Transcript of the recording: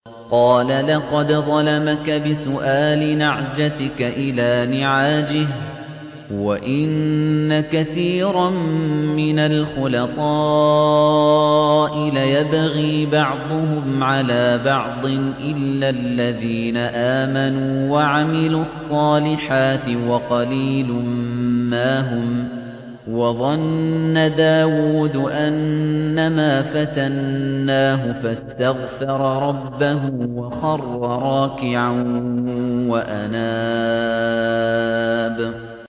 قَالَ لَقَدْ ظَلَمَكَ بِسُؤَالِ نَعْجَتِكَ إِلَىٰ نِعَاجِهِ ۖ وَإِنَّ كَثِيرًا مِّنَ الْخُلَطَاءِ لَيَبْغِي بَعْضُهُمْ عَلَىٰ بَعْضٍ إِلَّا الَّذِينَ آمَنُوا وَعَمِلُوا الصَّالِحَاتِ وَقَلِيلٌ مَّا هُمْ ۗ وَظَنَّ دَاوُودُ أَنَّمَا فَتَنَّاهُ فَاسْتَغْفَرَ رَبَّهُ وَخَرَّ رَاكِعًا وَأَنَابَ